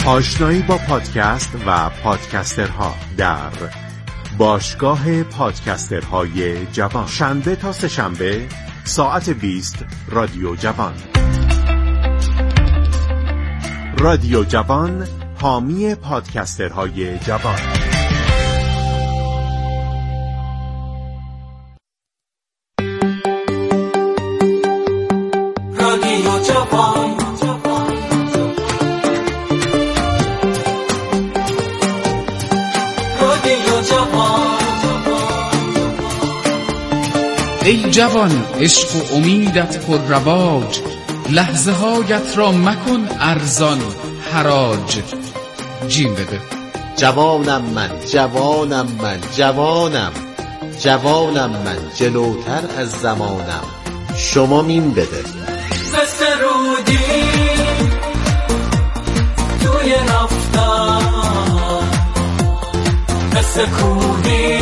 آشنایی با پادکست و پادکسترها در باشگاه پادکسترهای جوان، شنبه تا سه‌شنبه ساعت 20 رادیو جوان. رادیو جوان، حامی پادکسترهای جوان. رادیو جوان، رادیو جوان. ای جوان، عشق و امیدت پر رواج، لحظه هایت را مکن ارزان حراج. جیم بده. جوانم من، جوانم من، جوانم، جوانم من، جلوتر از زمانم، شما مین بده. دست رودی توی رفتن، دست کوهی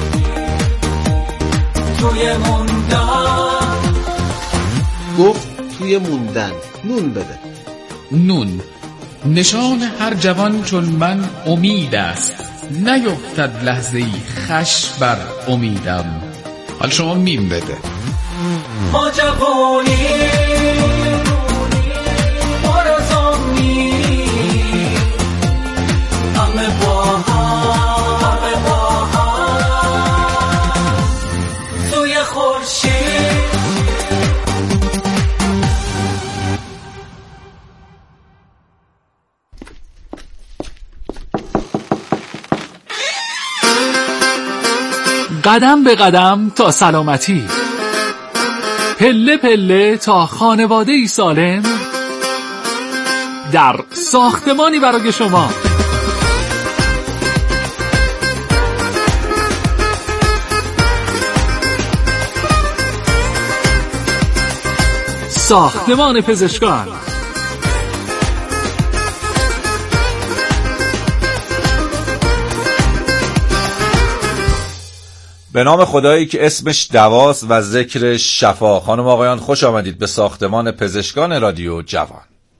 توی موندن. گفت توی موندن نون بده. نون نشان هر جوان چون من امید است، نیفتد لحظه‌ای خش بر امیدم. حال شما میم بده. ما جوانی پر از امید، همه با هم توی خورشید. قدم به قدم تا سلامتی، پله پله تا خانواده‌ای سالم، در ساختمانی برای شما. ساختمان پزشکان. به نام خدایی که اسمش دواست و ذکرش شفا. خانم آقایان، خوش آمدید به ساختمان پزشکان رادیو جوان.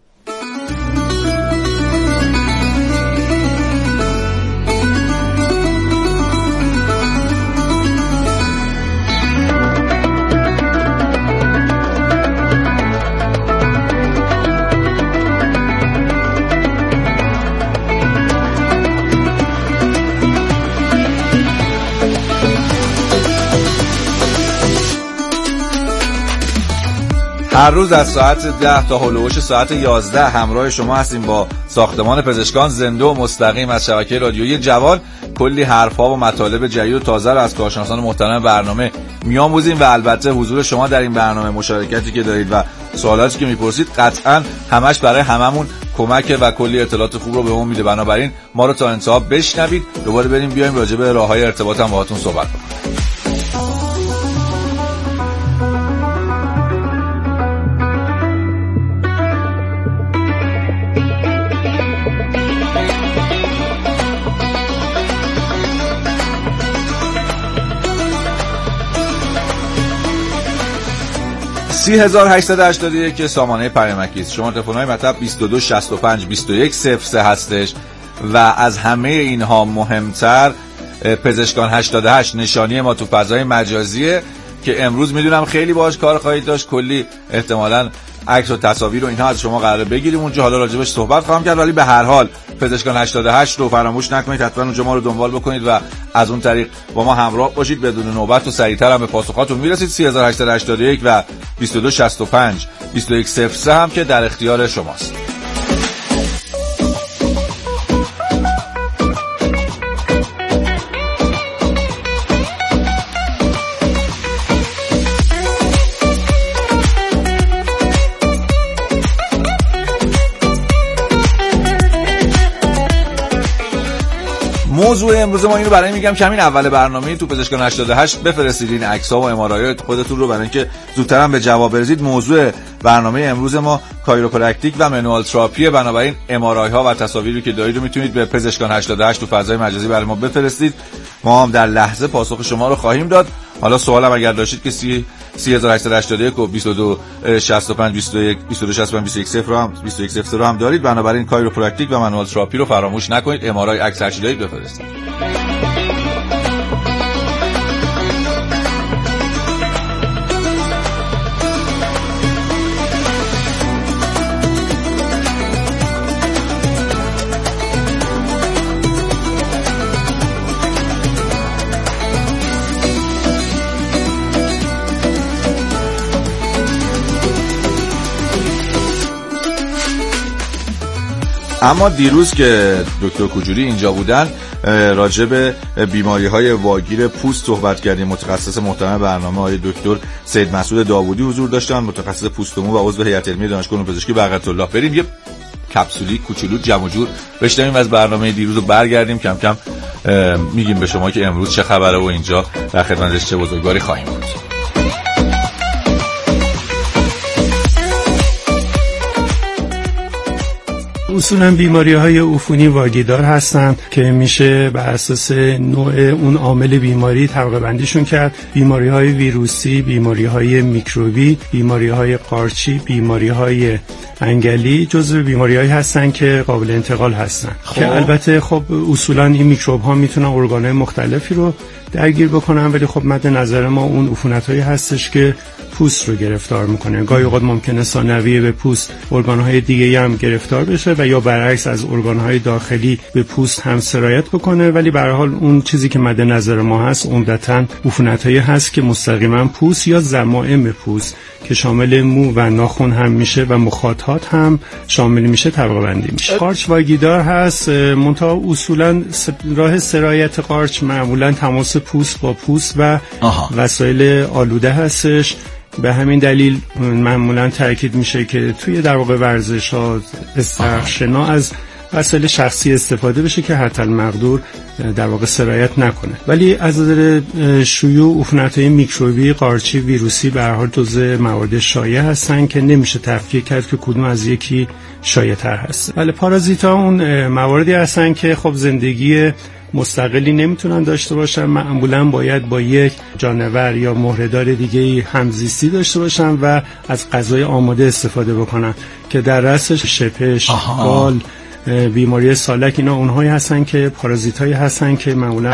هر روز از ساعت 10 تا هولوش ساعت 11 همراه شما هستیم با ساختمان پزشکان، زنده و مستقیم از شبکه رادیویی جوان. کلی حرفا و مطالب جدید و تازه رو از کارشناسان محترم برنامه میآموزیم و البته حضور شما در این برنامه، مشارکتی که دارید و سوالاتی که میپرسید قطعاً همش برای هممون کمک و کلی اطلاعات خوب رو به ما میده. بنابراین ما رو تا انتها بشنوید. دوباره بریم بیایم راجع به راههای ارتباط هم باهاتون صحبت کنیم. 3881 که سامانه پیامکی است. شما تلفن‌های مطلب 22 65 21 03 هستش و از همه اینها مهمتر پزشکان 88 نشانی ما تو فضای مجازیه که امروز میدونم خیلی باهاش کار خواهید داشت. کلی احتمالاً عکس و تصاویر و اینها از شما قراره بگیریم اونجا. حالا راجبش صحبت خواهم کرد، ولی به هر حال پزشکان 88 رو فراموش نکنید، حتما اونجا ما رو دنبال بکنید و از اون طریق با ما همراه باشید. بدون نوبت و سریعتر هم به پاسخاتون میرسید. 3881 و 22 65 21 03 هم که در اختیار شماست. موضوع امروز ما اینو برای میگم که همین اول برنامه تو پزشکان 88 بفرستید این عکس‌ها و ام‌آرآی خودتون رو برای اینکه زودتر هم به جواب برسید. موضوع برنامه امروز ما کایروپرکتیک و منوال تراپی. بنابراین ام‌آرآی‌ها و تصاویری که دارید رو میتونید به پزشکان 88 تو فضای مجازی برای ما بفرستید. ما هم در لحظه پاسخ شما رو خواهیم داد. حالا سوالم اگر داشتید که 3881 و 2265 21 2265 21 رو هم 21 رو هم دارید. بنابراین کایروپرکتیک و منوال تراپی رو فراموش نکنید. ام‌آرآی عکس هرچی دارید بفرستید. اما دیروز که دکتر کجوری اینجا بودن راجع به بیماری‌های واگیر پوست صحبت کردیم. متخصص محترم برنامه آقای دکتر سید مسعود داوودی حضور داشتن، متخصص پوست و مو و عضو هیئت علمی دانشگاه علوم پزشکی بقیت الله. بریم یه کپسولی کوچولو جمع و جور بشنویم از برنامه دیروز و برگردیم کم کم میگیم به شما که امروز چه خبره و اینجا در خدمتش چه بزرگواری خواهیم بود. اصولا بیماری‌های عفونی واگیردار هستند که میشه بر اساس نوع اون عامل بیماری طبقه بندیشون کرد. بیماری‌های ویروسی، بیماری‌های میکروبی، بیماری‌های قارچی، بیماری‌های انگلی جزو بیماری‌هایی هستن که قابل انتقال هستن که البته خب اصولا این میکروب‌ها میتونن ارگان‌های مختلفی رو درگیر بکنن، ولی خب مد نظر ما اون عفونت‌هایی هستش که پوست رو گرفتار میکنه. گاهی اوقات ممکنه ثانویه به پوست ارگان‌های دیگه هم گرفتار بشه و یا برعکس از ارگان‌های داخلی به پوست هم سرایت بکنه، ولی به هر حال اون چیزی که مد نظر ما هست عمدتاً عفونت‌هایی هست که مستقیما پوست یا ضمائم پوست که شامل مو و ناخن هم میشه و مخاطات هم شامل میشه طبقه بندی میشه. قارچ واگیردار هست، منتها اصولا راه سرایت قارچ معمولا تماس پوست با پوست و وسایل آلوده هستش. به همین دلیل معمولا تاکید میشه که توی در واقع ورزش‌ها استرخشنا از وسایل شخصی استفاده بشه که حتی المقدور در واقع سرایت نکنه. ولی از نظر شیوع عفونت‌های میکروبی، قارچی، ویروسی به هر حال جزء موارد شایع هستن که نمیشه تفکیک کرد که کدوم از یکی شایع‌تر هست. ولی پارازیت‌ها اون مواردی هستن که خب زندگی مستقلی نمیتونن داشته باشن، معمولا باید با یک جانور یا مهره‌دار دیگه همزیستی داشته باشن و از غذای آماده استفاده بکنن که در رأسش شپش، بال، بیماری سالک، اینا اونهایی هستن که پارازیتایی هستن که معمولا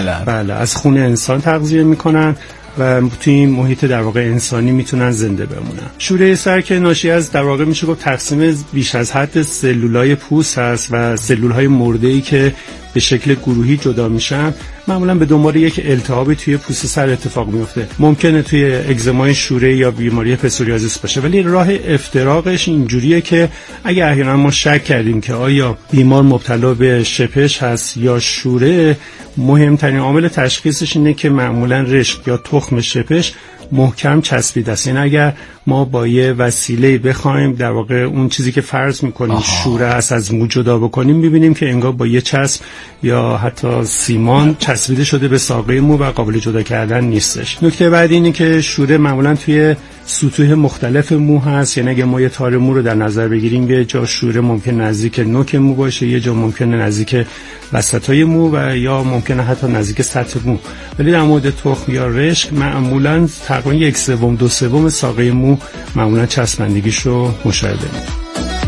از خون انسان تغذیه میکنن و توی این محیط در واقع انسانی میتونن زنده بمونن. شوره سر که ناشی از در واقع میشه گفت تقسیم بیش از حد سلولای پوست هست و سلولهای مرده‌ای که به شکل گروهی جدا میشن، معمولا به دنبال یک التهابی توی پوست سر اتفاق میفته. ممکنه توی اگزمای شوره یا بیماری پسوریازیس باشه، ولی راه افتراقش اینجوریه که اگه احیانا ما شک کردیم که آیا بیمار مبتلا به شپش هست یا شوره، مهمترین عامل تشخیصش اینه که معمولا رشک یا تخم شپش محکم چسبیده است. این اگر ما با یه وسیله بخوایم در واقع اون چیزی که فرض میکنیم شوره هست از مو جدا بکنیم، میبینیم که انگار با یه چسب یا حتی سیمان چسبیده شده به ساقه مو و قابل جدا کردن نیستش. نکته بعدی اینه که شوره معمولا توی سطوح مختلف مو هست، یعنی اگه ما یه تار مو رو در نظر بگیریم، یه جا شوره ممکن نزدیک نوک مو باشه، یه جا ممکن نزدیک وسطای مو و یا ممکنه حتی نزدیک سطح مو. ولی در مورد تخم یا رشک معمولا تقریبا 1/3 ساقه مو معمولا چسبندگیش رو مشاهده می‌کنیم.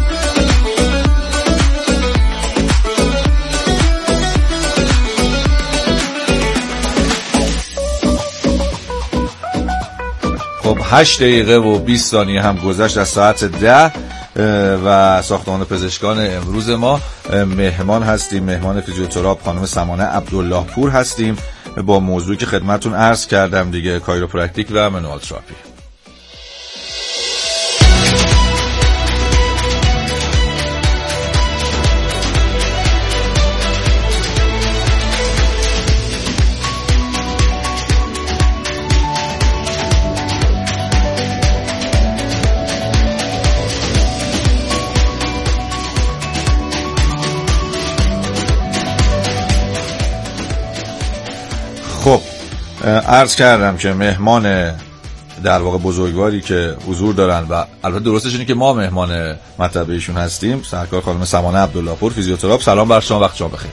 خب 8 دقیقه و 20 ثانیه هم گذشت از ساعت 10 و ساختمان پزشکان امروز ما مهمان هستیم، مهمان فیزیوتراپ خانم سمانه عبدالله پور هستیم با موضوعی که خدمتون عرض کردم دیگه، کایروپرکتیک و منوال تراپی. خب عرض کردم که مهمان در واقع بزرگواری که حضور دارن و البته درستش اینه که ما مهمان مطب ایشون هستیم، سرکار خانم سمانه عبدالله پور فیزیوتراپ. سلام بر شما، وقت شما بخیر.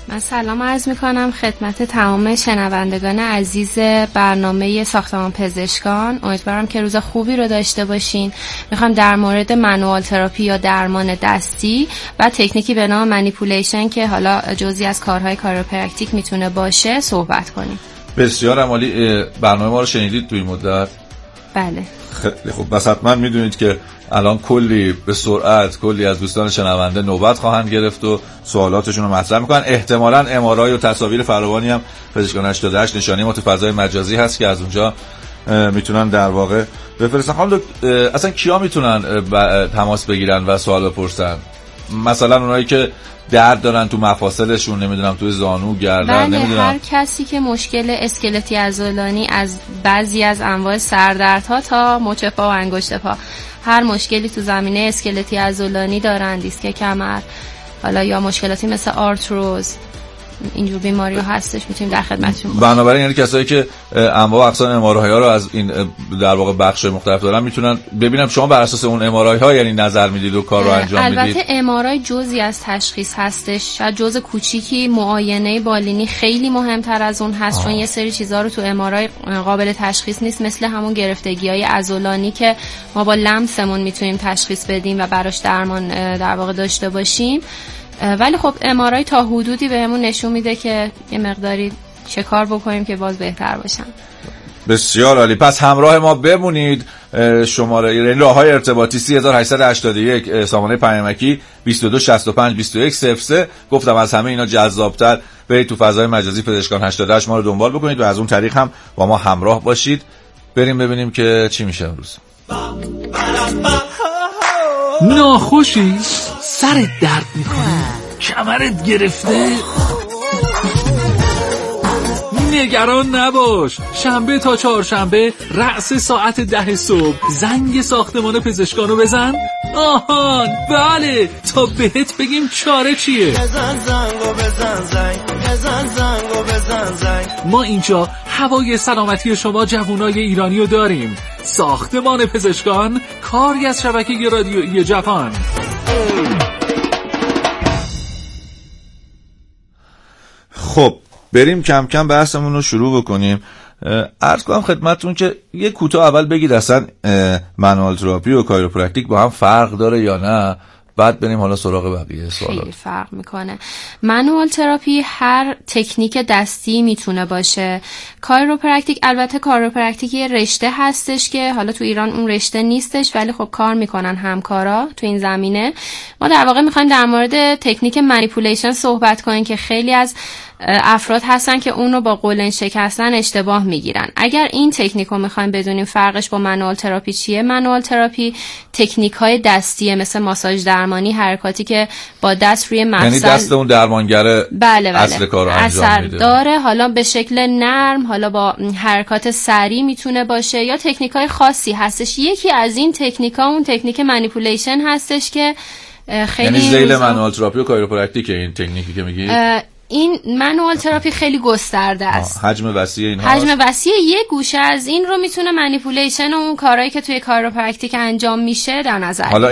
من سلام عرض میکنم خدمت تمام شنوندگان عزیز برنامه ساختمان پزشکان. امیدوارم که روز خوبی رو داشته باشین. میخوام در مورد منوال تراپی یا درمان دستی و تکنیکی به نام منیپولیشن که حالا جزئی از کارهای کاریوپرکتیک میتونه باشه صحبت کنیم. بسیار عالی. برنامه ما رو شنیدید توی مدت؟ بله. خیلی خوب. بس حتما میدونید که الان کلی به سرعت کلی از دوستان شنونده نوبت خواهند گرفت و سوالاتشون رو مطرح میکنن. احتمالاً ام‌آرآی و تصاویر فراوانی هم پزشکان 88 نشانی ما تو فضای مجازی هست که از اونجا میتونن در واقع بفرستن. خانم اصلا کیا میتونن تماس بگیرن و سوال بپرسن؟ مثلا اونایی که درد دارن تو مفاصلشون، نمیدونم تو زانو، گردن، نمیدونم. هر کسی که مشکل اسکلتی عضلانی از بعضی از انواع سردردها تا مچ پا و انگشت پا، هر مشکلی تو زمینه اسکلتی عضلانی دارن، دیسک کمر، حالا یا مشکلاتی مثل آرتروز، اینجور بیماری ها هستش، میتونیم در خدمتشون باشیم. بنابراین یعنی کسایی که انواع اقسام ام‌آرآی ها رو از این در واقع بخش مختلف دارن میتونن ببینم شما بر اساس اون ام‌آرآی ها یعنی نظر میدید و کار رو انجام میدید. البته ام‌آرآی جزئی از تشخیص هستش، شاید جزء کوچیکی. معاینه بالینی خیلی مهمتر از اون هست چون یه سری چیزا رو تو ام‌آرآی قابل تشخیص نیست، مثل همون گرفتگی‌های عضلانی که ما با لمسمون میتونیم تشخیص بدیم و براش درمان در واقع داشته باشیم. ولی خب ام‌آرآی تا حدودی بهمون نشون میده که یه مقداری چه کار بکنیم که باز بهتر باشن. بسیار عالی. پس همراه ما بمونید. شماره این راههای ارتباطی 3881 سامانه پیامکی 22652103. گفتم از همه اینا جذابتر برید تو فضای مجازی پزشکان 88 ما رو دنبال بکنید و از اون طریق هم با ما همراه باشید. بریم ببینیم که چی میشه امروز. ناخوشی؟ سرت درد میکنه؟ کمرت گرفته؟ نگران نباش، شنبه تا چهارشنبه رأس ساعت 10 صبح زنگ ساختمان پزشکانو بزن. آهان بله، تا بهت بگیم چاره چیه. بزن زنگو بزن زنگ، بزن زنگو بزن زنگ. ما اینجا هوای سلامتی شما جوانای ایرانی رو داریم. ساختمان پزشکان، کاری از شبکه رادیویی جوان. خب بریم کم کم بحثمون رو شروع بکنیم. عرض کنم خدمتتون که یه کوتاه اول بگید اصلا منوال تراپی و کایروپرکتیک با هم فرق داره یا نه، بعد بریم حالا سراغ بقیه سوالات. خیلی فرق میکنه. منوال تراپی هر تکنیک دستی میتونه باشه. کایروپرکتیک البته کایروپرکتیک یه رشته هستش که حالا تو ایران اون رشته نیستش ولی خب کار میکنن همکارا تو این زمینه. ما در واقع میخوایم در مورد تکنیک منیپولیشن صحبت کنیم که خیلی از افراد هستن که اون رو با قولن شکستن اشتباه میگیرن. اگر این تکنیک رو میخوایم بدونیم فرقش با منوال تراپی چیه، منوال تراپی تکنیک های دستیه، مثل ماساژ درمانی، حرکاتی که با دست روی مفصل، یعنی دست اون درمانگره بله اصل کار رو انجام میده. داره، حالا به شکل نرم، حالا با حرکات سریع میتونه باشه، یا تکنیک های خاصی هستش. یکی از این تکنیک ها اون تکنیک منیپولیشن هستش که خیلی یعنی ذیل منوال تراپی و کایروپرکتیک این تکنیکی که میگی. این منوال تراپی خیلی گسترده است. حجم وسیع این حجم وسیع یه گوشه از این رو میتونه منیپولیشن و اون کارهایی که توی کایروپرکتیک انجام میشه در نظر. حالا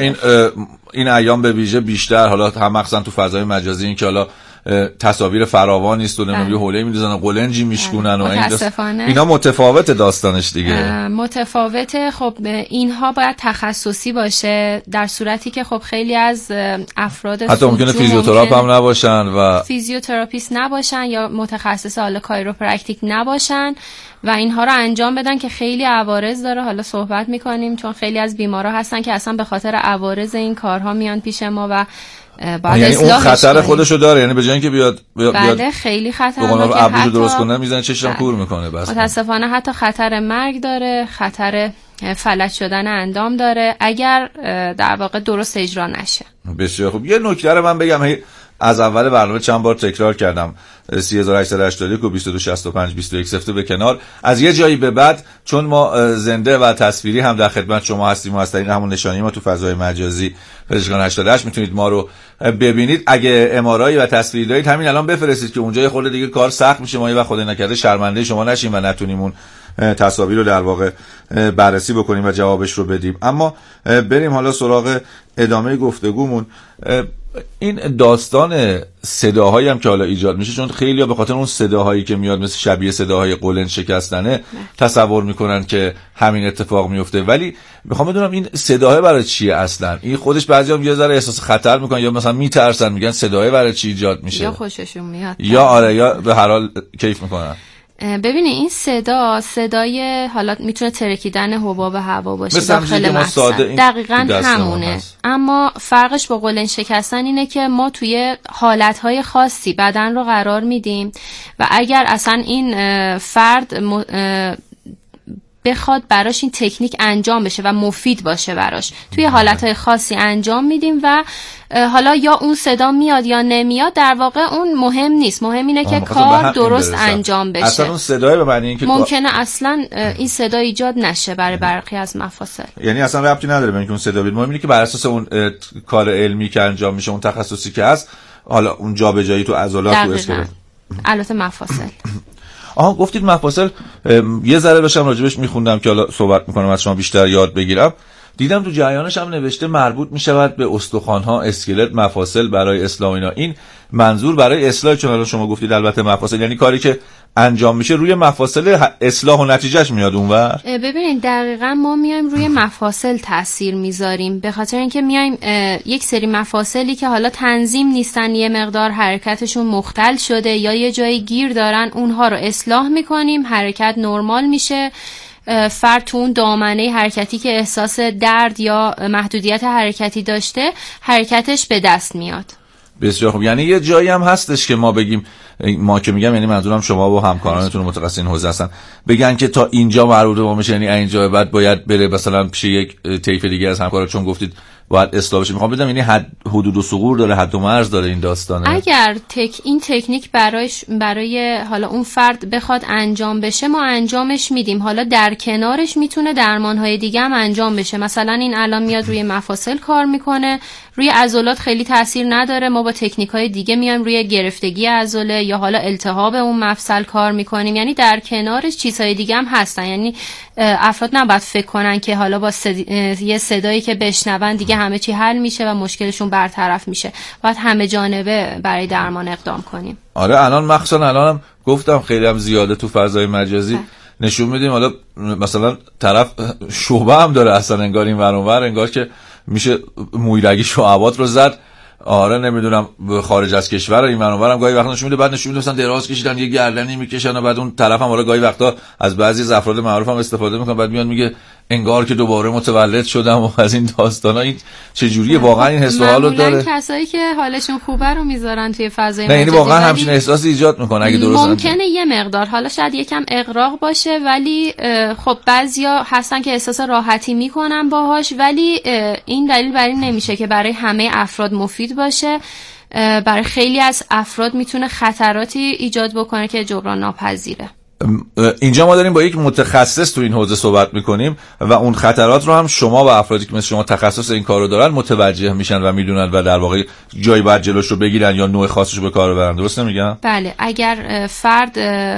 این ایام به ویژه بیشتر حالا هم مخصوصا تو فضای مجازی این که حالا تصاویر فراوان نیست و نمیدونم یه حوله میذارن قلنجی میشکنن و اینا متفاوت داستانش دیگه. متفاوته. خب اینها باید تخصصی باشه، در صورتی که خب خیلی از افراد حتی ممکنه فیزیوتراپ هم نباشن و فیزیوتراپیست نباشن یا متخصص حالا کایروپرکتیک نباشن و اینها رو انجام بدن که خیلی عوارض داره. حالا صحبت میکنیم چون خیلی از بیمارا هستن که اصلا به خاطر عوارض این کارها میان پیش ما و یعنی اون خطر خودشو داره، یعنی به جای اینکه بیاد بله خیلی خطرناکه، ابرو درست کنه میزنه چشم کور میکنه. بس متاسفانه حتی خطر مرگ داره، خطر فلج شدن اندام داره اگر در واقع درست اجرا نشه. بسیار خوب. یه نکته رو من بگم، از اول برنامه چند بار تکرار کردم 3881 و 226521 به کنار. از یه جایی به بعد چون ما زنده و تصویری هم در خدمت شما هستیم و از طریق همون نشانی ما تو فضای مجازی پزشکان 88 میتونید ما رو ببینید. اگه ام‌آرآی و تصویری دارید همین الان بفرستید که اونجا یه خورده دیگه کار سخت میشه، ما یه وقت خدای نکرده شرمنده شما نشیم و نتونیم اون تصاویر رو در واقع بررسی بکنیم و جوابش رو بدیم. اما بریم حالا سراغ ادامه گفتگومون. این داستان صداهایی هم که حالا ایجاد میشه، چون خیلی‌ها به خاطر اون صداهایی که میاد مثل شبیه صداهای قولن شکستنه تصور میکنن که همین اتفاق میفته، ولی میخوام بدونم این صداها برای چیه اصلا؟ این خودش بعضیا یه ذره احساس خطر میکنن یا مثلا میترسن، میگن صداهای برای چی ایجاد میشه، یا خوششون میاد، یا آره، یا به هر حال کیف میکنن. ببینید این صدای حالا میتونه ترکیدن حباب هوا باشه داخل مغزن، دقیقاً همونه، اما فرقش با قولن شکستن اینه که ما توی حالتهای خاصی بدن رو قرار میدیم و اگر اصلا این فرد بخواد براش این تکنیک انجام بشه و مفید باشه براش، توی حالتهای خاصی انجام میدیم و حالا یا اون صدا میاد یا نمیاد، در واقع اون مهم نیست، مهم اینه که کار درست انجام بشه. اصلا اون صدای به معنی اینکه ممکنه اصلا این صدا ایجاد نشه برای برخی از مفاصل، یعنی اصلا ربطی نداره به اینکه اون صدا بیاد، مهم اینه که بر اساس اون کار علمی که انجام میشه، اون تخصصی که هست، حالا اون جابجایی تو عضلات و اسکلت، البته مفاصل. گفتید مفاصل، یه ذره داشتم راجبش میخوندم که حالا صحبت میکنم از شما بیشتر یاد بگیرم. دیدم تو جریانش هم نوشته مربوط میشود به استخوان‌ها، اسکلت، مفاصل برای اصلاح اینا. این منظور برای اصلاح، چون الان شما گفتید البته مفاصل یعنی کاری که انجام میشه روی مفاصل اصلاح و نتیجهش میاد اونور. ببینید دقیقاً ما میایم روی مفاصل تاثیر میذاریم، به خاطر اینکه میایم یک سری مفاصلی که حالا تنظیم نیستن، یه مقدار حرکتشون مختل شده یا یه جایی گیر دارن، اونها رو اصلاح میکنیم، حرکت نرمال میشه، فرد تو اون دامنه حرکتی که احساس درد یا محدودیت حرکتی داشته حرکتش به دست میاد. بسیار خوب. یعنی یه جایی هم هستش که ما بگیم، ما که میگم یعنی منظورم شما و همکارانتون متخصص این حوزه هستن، بگن که تا اینجا مربوط به ما میشه، یعنی اینجا بعد باید بره مثلا پیش یک طیف دیگه از همکارا، چون گفتید باید اصلاح بشه. میخوام بدونم یعنی حدود و ثغور داره، حد و مرز داره این داستانه؟ اگر این تکنیک برای حالا اون فرد بخواد انجام بشه، ما انجامش میدیم، حالا در کنارش میتونه درمانهای دیگه هم انجام بشه. مثلا این الان میاد روی مفاصل کار میکنه، روی عضلات خیلی تاثیر نداره، ما با تکنیک‌های دیگه میایم روی گرفتگی عضله یا حالا التهاب اون مفصل کار میکنیم. یعنی در کنارش چیزهای دیگه هم هستن. یعنی افراد نباید فکر کنن که حالا با یه صدایی که بشنون دیگه همه چی حل میشه و مشکلشون برطرف میشه. باید همه جانبه برای درمان اقدام کنیم. آره الان مخصوصا الانم گفتم خیلی هم زیاده تو فضای مجازی نشون میدیم، حالا مثلا طرف شعبه هم داره اصلا، انگار این ور اون ور، انگار که میشه مویرگی شعبات رو زد. آره نمیدونم خارج از کشور این منورم گاهی وقتا نشون میده، بعد نشون میده مثلا دراز کشیدن یه گردنی میکشن و بعد اون طرف هم حالا گاهی وقتا از بعضی از افراد معروف هم استفاده میکنن، بعد میاد میگه انگار که دوباره متولد شدم و از این داستانا. این چه جوریه واقعا این حس و حالو داره؟ کسایی که حالشون خوبه رو میذارن توی فضای مجازی، یعنی واقعا همچین احساسی ایجاد میکنه اگه درست ممکنه یه مقدار حالا شاید یکم اغراق باشه، ولی خب بعضیا هستن که احساس راحتی میکنن باهاش، ولی این دلیل بر این نمیشه که برای همه افراد مفید باشه. برای خیلی از افراد میتونه خطراتی ایجاد بکنه که جبران ناپذیره. اینجا ما داریم با یک متخصص تو این حوزه صحبت میکنیم و اون خطرات رو هم شما و افرادی که مثل شما تخصص این کار رو دارن متوجه میشن و میدونن و در واقع جایی باید جلوش رو بگیرن یا نوع خاصش رو به کار ببرن. درست نمیگم؟ بله، اگر فرد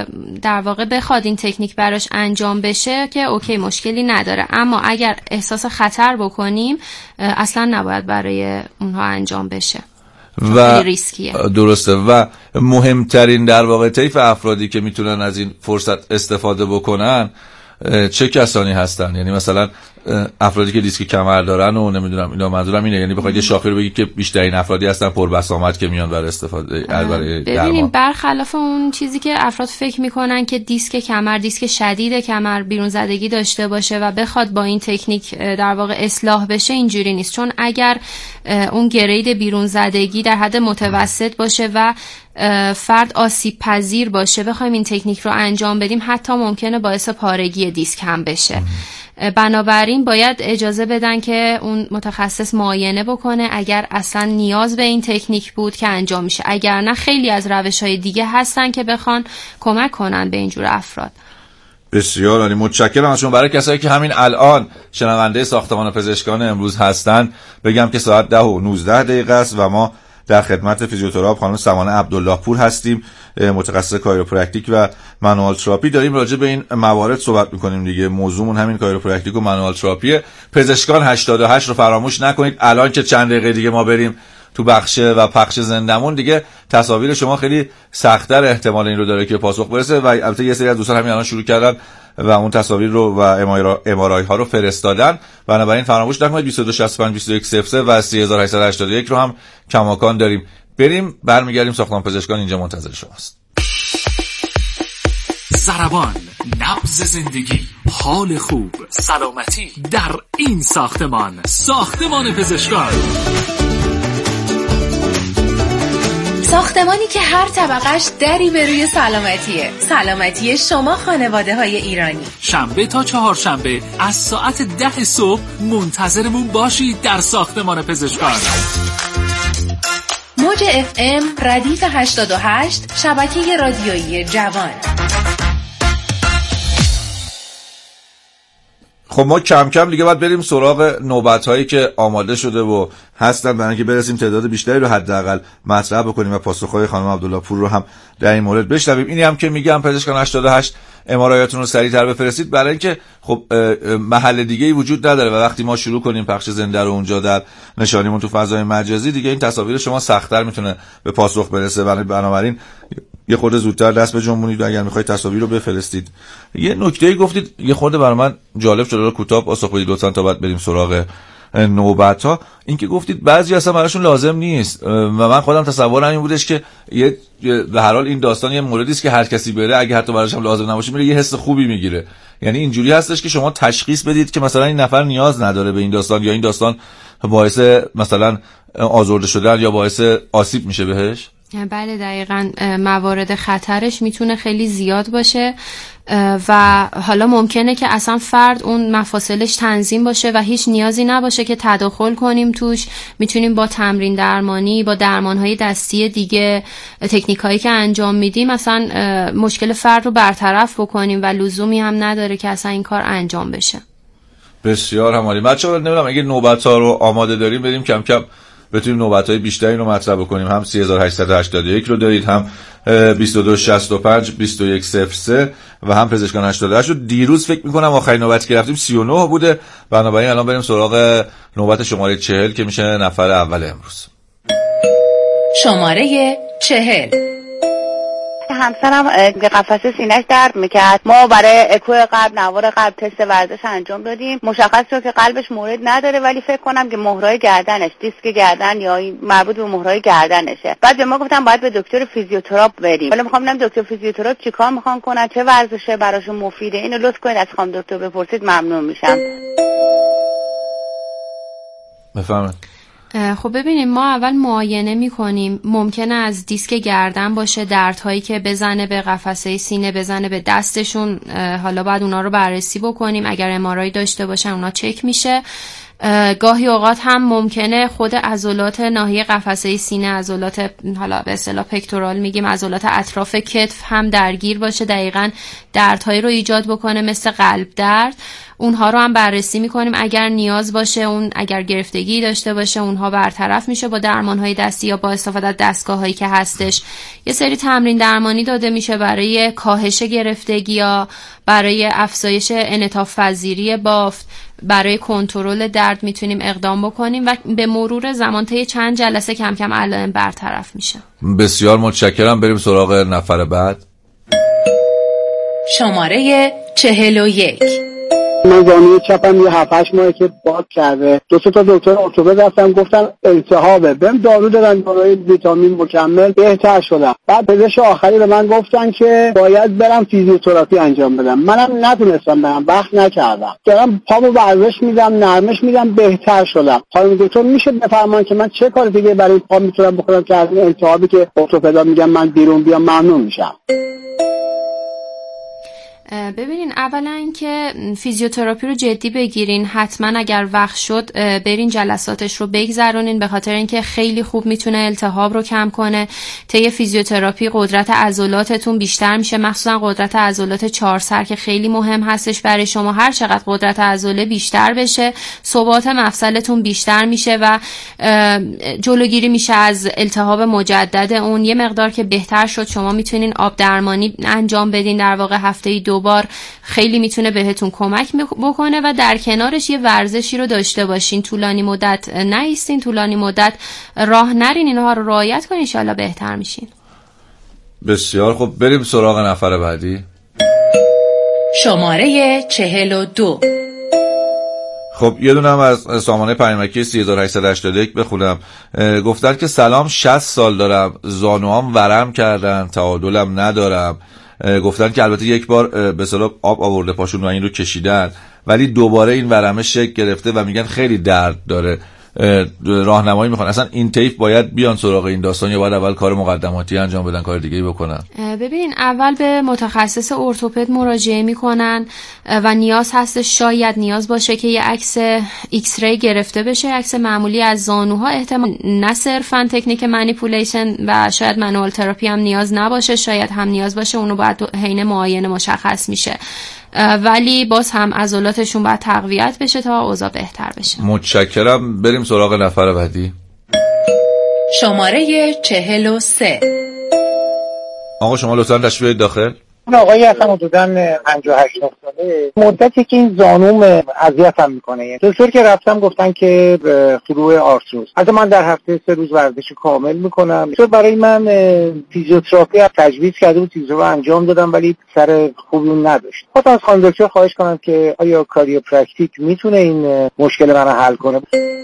در واقع بخواد این تکنیک براش انجام بشه که اوکی مشکلی نداره، اما اگر احساس خطر بکنیم اصلا نباید برای اونها انجام بشه و درسته. و مهمترین در واقع طیف افرادی که میتونن از این فرصت استفاده بکنن چه کسانی هستن؟ یعنی مثلا افرادی که دیسک کمر دارن و نمیدونم اینا، منظورم اینه یعنی بخواید یه شاخه رو بگید که بیشترین افرادی هستن پربسامد که میان برای استفاده برای درمان. ببینیم برخلاف اون چیزی که افراد فکر میکنن که دیسک کمر، دیسک شدید کمر بیرون زدگی داشته باشه و بخواد با این تکنیک در واقع اصلاح بشه، اینجوری نیست. چون اگر اون گرید بیرون زدگی در حد متوسط باشه و فرد آسیب پذیر باشه، بخوایم این تکنیک رو انجام بدیم، حتی ممکنه باعث پارگی دیسک هم بشه. بنابراین باید اجازه بدن که اون متخصص معاینه بکنه، اگر اصلا نیاز به این تکنیک بود که انجام میشه، اگر نه خیلی از روش‌های دیگه هستن که بخوان کمک کنن به اینجور افراد. بسیار عالی، متشکرم از شما. برای کسایی که همین الان شنونده ساختمان پزشکان امروز هستن بگم که ساعت 10:19 است و ما در خدمت فیزیوتراپ خانم سمانه عبدالله پور هستیم، متخصص کایروپرکتیک و مانوال تراپی. داریم راجع به این موارد صحبت میکنیم دیگه. موضوعمون همین کایروپرکتیک و مانوال تراپیه. پزشکان 88 رو فراموش نکنید. الان که چند دقیقه دیگه ما بریم تو بخش و پخش زندمون دیگه تصاویر شما خیلی سخت‌تر احتمال این رو داره که پاسخ برسه و البته یه سری از دوستان همین الان شروع کردن و اون تصاویر رو و ام‌آرآی ها رو فرستادن. بنابراین فراموش نکنید 2265 2100 و 3881 رو هم کماکان داریم. بریم برمیگردیم ساختمان پزشکان اینجا منتظر شماست. ضربان، نبض زندگی، حال خوب، سلامتی در این ساختمان پزشکان. ساختمانی که هر طبقش دری به روی سلامتیه. سلامتی شما خانواده های ایرانی. شنبه تا چهارشنبه از ساعت 10 صبح منتظرمون باشید در ساختمان پزشکان. موج FM ردیف 88 شبکه رادیویی جوان. خب ما کم کم دیگه باید بریم سراغ نوبت‌هایی که آماده شده و هستن برای اینکه برسیم تعداد بیشتری رو حداقل مطرح بکنیم و پاسخ‌های خانم عبدالله پور رو هم در این مورد بشنویم. اینی هم که میگم پزشکان 88 ام‌آرآیاتون رو سریع‌تر بفرستید برای اینکه خب محل دیگه‌ای وجود نداره و وقتی ما شروع کنیم پخش زنده رو اونجا در نشانیمون تو فضای مجازی دیگه این تصاویر شما سخت‌تر میتونه به پاسخ برسه. بنابراین یه خورده زودتر دست به جنبونید و اگر می‌خواید تصاویر رو بفرستید. یه نکته‌ای گفتید یه خورده برای من جالب شد، کوتاه پاسخ بدید لطفاً تا بعد بریم سراغ نوبت‌ها. این که گفتید بعضی اصلا براشون لازم نیست و من خودم تصورم این بودش که به هر حال این داستان یه موردی است که هر کسی بره اگه حتی براش هم لازم نباشه میره یه حس خوبی میگیره. یعنی اینجوری هستش که شما تشخیص بدید که مثلا این نفر نیاز نداره به این داستان یا این داستان باعث مثلا آزرده شدن یا باعث آسیب میشه بهش. بله دقیقاً موارد خطرش میتونه خیلی زیاد باشه و حالا ممکنه که اصلا فرد اون مفاصلش تنظیم باشه و هیچ نیازی نباشه که تداخل کنیم توش. میتونیم با تمرین درمانی، با درمانهای دستی دیگه، تکنیکایی که انجام میدیم مثلا مشکل فرد رو برطرف بکنیم و لزومی هم نداره که اصلا این کار انجام بشه. بسیار عالی. بچه‌ها نمیدونم اگه نوبت‌ها رو آماده داریم بریم کم کم بتونیم نوبت‌های بیشتری رو مطرح بکنیم. هم 3881 رو دارید، هم 2265 2103 و هم پزشکان 88 رو. دیروز فکر می‌کنم آخرین نوبتی که رفتیم 39 بوده. بنابراین الان بریم سراغ نوبت شماره 40 که میشه نفر اول امروز. شماره 40. همسرم قفسه سینه‌اش درد میکرد. ما برای اکو قلب، نوار قلب، تست ورزش انجام دادیم. مشخص شد که قلبش مورد نداره ولی فکر کنم که مهرهای گردنش، دیسک گردن یا مربوط به مهرهای گردنشه. بعد به ما گفتن باید به دکتر فیزیوتراپ بریم. حالا میخوام ببینم دکتر فیزیوتراپ چیکار میخوان کنن، چه ورزشه براشون مفیده. اینو لطف کنید از خانم دکتر بپرسید، ممنون میشم. بفرمایید. خب ببینیم ما اول معاینه میکنیم. ممکنه از دیسک گردن باشه، دردهایی که بزنه به قفسه سینه، بزنه به دستشون. حالا باید اونا رو بررسی بکنیم. اگر ام‌آرآی داشته باشن اونا چک میشه. گاهی اوقات هم ممکنه خود عضلات ناحیه قفسه سینه، عضلات حالا به اصطلاح پکتورال میگیم، عضلات اطراف کتف هم درگیر باشه، دقیقاً دردهایی رو ایجاد بکنه مثل قلب درد. اونها رو هم بررسی میکنیم. اگر نیاز باشه، اگر گرفتگی داشته باشه، اونها برطرف میشه با درمانهای دستی یا با استفاده از دستگاهایی که هستش. یه سری تمرین درمانی داده میشه برای کاهش گرفتگی یا برای افزایش انعطاف پذیری بافت. برای کنترل درد میتونیم اقدام بکنیم و به مرور زمان طی چند جلسه کم کم علائم برطرف میشه. بسیار متشکرم. بریم سراغ نفر بعد. شماره 41. من زانوی چپم یه 7-8 ماهه که باد کرده. 2 تا دکتر ارتوپد رفتم گفتن التهابه. بهم دارو دادن، داروی ویتامین مکمل، بهتر شدم. بعد پزشک آخری به من گفتن که باید برم فیزیوتراپی انجام بدم. منم نتونستم برم، وقت نکردم. دارم پامو ورزش میدم، نرمش میدم، بهتر شدم. خانم دکتر میشه بفرمایید که من چه کار دیگه برای پام میتونم بکنم که از این التهابی که ارتوپدا میگم من بیرون بیام؟ ممنون میشم. ببینین اولا که فیزیوتراپی رو جدی بگیرین. حتما اگر وقت شد برین جلساتش رو بگذرونین، به خاطر اینکه خیلی خوب میتونه التهاب رو کم کنه. طی فیزیوتراپی قدرت عضلاتتون بیشتر میشه، مخصوصا قدرت عضلات 4 سر که خیلی مهم هستش برای شما. هر چقدر قدرت عضله بیشتر بشه، ثبات مفصلتون بیشتر میشه و جلوگیری میشه از التهاب مجدد اون. یه مقدار که بهتر شد شما میتونین آب درمانی انجام بدین، در واقع هفته 2 بار خیلی میتونه بهتون کمک بکنه و در کنارش یه ورزشی رو داشته باشین، طولانی مدت نایستین، طولانی مدت راه نرین، اینها رو رعایت کنین، ان شاءالله بهتر میشین. بسیار خب، بریم سراغ نفر بعدی. شماره 42. خب یه دونم از سامانه پیامکی 3881 بخونم. گفتن که سلام، 60 سال دارم، زانوام ورم کردن، تعادلم ندارم. گفتن که البته یک بار به اصطلاح آب آورده پاشون و این رو کشیدن، ولی دوباره این ورمه شکل گرفته و میگن خیلی درد داره. راهنمایی میخوان. اصلا این طیف باید بیان سراغ این داستان یا باید اول کار مقدماتی انجام بدن، کار دیگه‌ای بکنن؟ ببینین، اول به متخصص ارتوپد مراجعه میکنن و نیاز هست، شاید نیاز باشه که یه عکس ایکس ری گرفته بشه، عکس معمولی از زانوها، احتمال نه صرفا تکنیک مانیپولیشن و شاید منوال تراپی هم نیاز نباشه، شاید هم نیاز باشه، اونو باید حین معاینه مشخص میشه، ولی باز هم عضلاتشون باید تقویت بشه تا اوضاع بهتر بشه. متشکرم. بریم سراغ نفر بعدی. شماره 43. آقا شما لطفاً تشریف بیارید داخل. من آقایی هستم، حدوداً 58 ساله، مدتی که این زانوم اذیتم میکنه. دکتر که رفتم گفتن که فروع آرتروز. از من در هفته 3 روز ورزش کامل میکنم. دکتر برای من فیزیوتراپی تجویز کرده بود، فیزیوتراپی انجام دادم ولی سر خوبی نداشت. خواستم از خانم دکتر خواهش کنم که آیا کاریوپرکتیک میتونه این مشکل منو حل کنه؟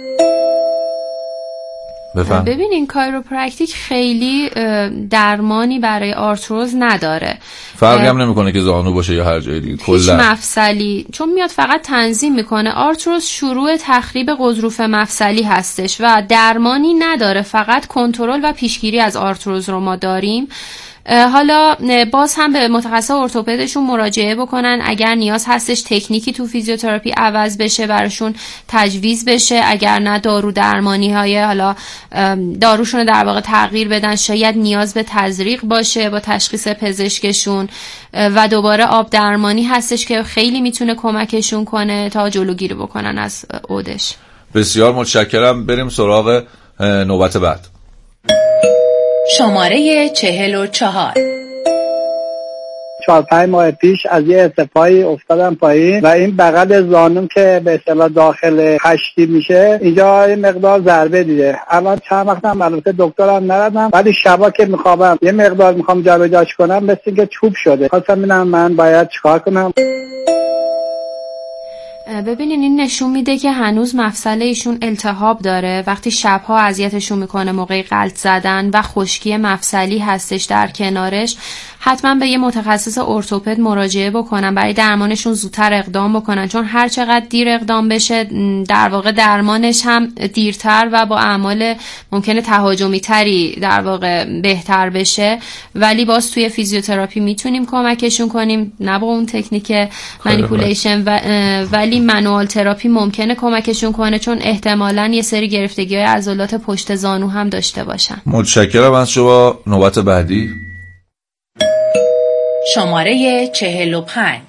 بفهم. ببینین، کایروپرکتیک خیلی درمانی برای آرتروز نداره، فرقی هم نمیکنه که زانو باشه یا هر جای دیگه، کلا هیچ مفصلی، چون میاد فقط تنظیم میکنه. آرتروز شروع تخریب غضروف مفصلی هستش و درمانی نداره، فقط کنترل و پیشگیری از آرتروز رو ما داریم. حالا باز هم به متخصص ارتوپدشون مراجعه بکنن، اگر نیاز هستش تکنیکی تو فیزیوتراپی عوض بشه براشون تجویز بشه، اگر نه دارو درمانی های، حالا داروشون رو در واقع تغییر بدن، شاید نیاز به تزریق باشه با تشخیص پزشکشون، و دوباره آب درمانی هستش که خیلی میتونه کمکشون کنه تا جلوگیری بکنن از عودش. بسیار متشکرم. بریم سراغ نوبت بعد. شماره 44. 4-5 ماه پیش از یه ارتفاعی افتادم پایین و این بغل زانوم که به اصطلاح داخل هشتی میشه اینجا یه مقدار ضربه دیده. الان چند وقتم البته دکترم نرفتم، ولی شبا که میخوابم یه مقدار میخوام جابجاش کنم مثل اینکه چوب شده. خواستم ببینم من باید چیکار کنم. ببینین، این نشون میده که هنوز مفصل ایشون التهاب داره. وقتی شبها اذیتشون میکنه موقع غلط زدن و خشکی مفصلی هستش در کنارش، حتما به یه متخصص ارتوپد مراجعه بکنن، برای درمانشون زودتر اقدام بکنن، چون هر چقدر دیر اقدام بشه در واقع درمانش هم دیرتر و با اعمال ممکنه تهاجمی تری در واقع بهتر بشه. ولی باز توی فیزیوتراپی میتونیم کمکشون کنیم، نه با اون تکنیک مانیپولیشن، ولی منوال تراپی ممکنه کمکشون کنه، چون احتمالاً یه سری گرفتگی‌های عضلات پشت زانو هم داشته باشن. متشکرم از شما. نوبت بعدی. شماره 45.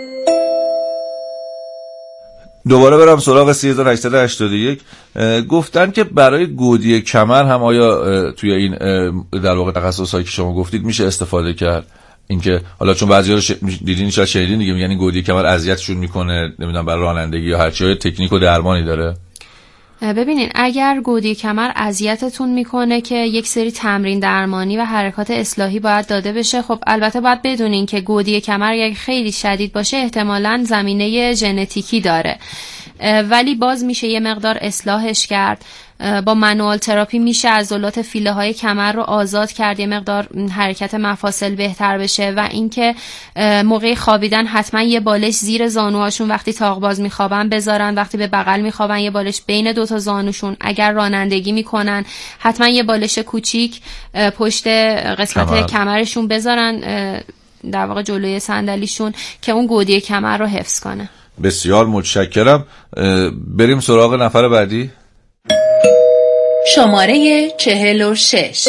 دوباره برم سراغ 3881. گفتن که برای گودی کمر هم آیا توی این در واقع تخصصایی که شما گفتید میشه استفاده کرد؟ اینکه حالا چون بعضی‌ها دیدین شاید شنیدین دیگه، میگن این گودی کمر اذیتشون میکنه، نمیدونم برای رانندگی یا هر چیزی، تکنیک و درمانی داره؟ ببینین، اگر گودی کمر اذیتتون میکنه که یک سری تمرین درمانی و حرکات اصلاحی باید داده بشه. خب البته باید بدونین که گودی کمر اگر خیلی شدید باشه احتمالاً زمینه ژنتیکی داره، ولی باز میشه یه مقدار اصلاحش کرد. با منوال تراپی میشه عضلات فیله های کمر رو آزاد کرد، یه مقدار حرکت مفاصل بهتر بشه. و اینکه موقع خوابیدن حتما یه بالش زیر زانوهاشون وقتی تاق باز میخوابن بذارن، وقتی به بغل میخوابن یه بالش بین دوتا زانوشون، اگر رانندگی میکنن حتما یه بالش کوچیک پشت قسمت کمرشون بذارن، در واقع جلوی صندلیشون، که اون گودی کمر رو حفظ کنه. بسیار متشکرم. بریم سراغ نفر بعدی. شماره 46.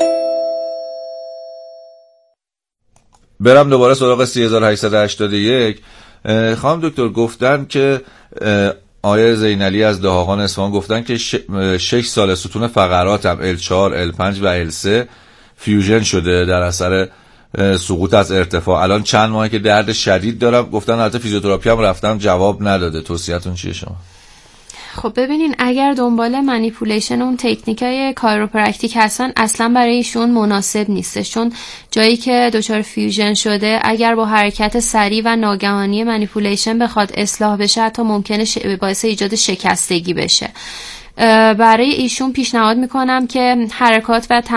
برم دوباره سراغ 3881. خانم دکتر گفتن که آیه زینالی از دهاقان اصفهان گفتن که 6 سال ستون فقراتم L4 L5 و L3 فیوژن شده در اثر سقوط از ارتفاع. الان چند ماهه که درد شدید دارم، گفتن البته فیزیوتراپی هم رفتم جواب نداده. توصیه‌تون چیه شما؟ خب ببینین اگر دنبال منیپولیشن اون تکنیکای کایروپرکتیک هستن اصلا برای ایشون مناسب نیستش، چون جایی که دچار فیوژن شده اگر با حرکت سریع و ناگهانی منیپولیشن بخواد اصلاح بشه حتی ممکنه باعث ایجاد شکستگی بشه. برای ایشون پیشنهاد میکنم که حرکات و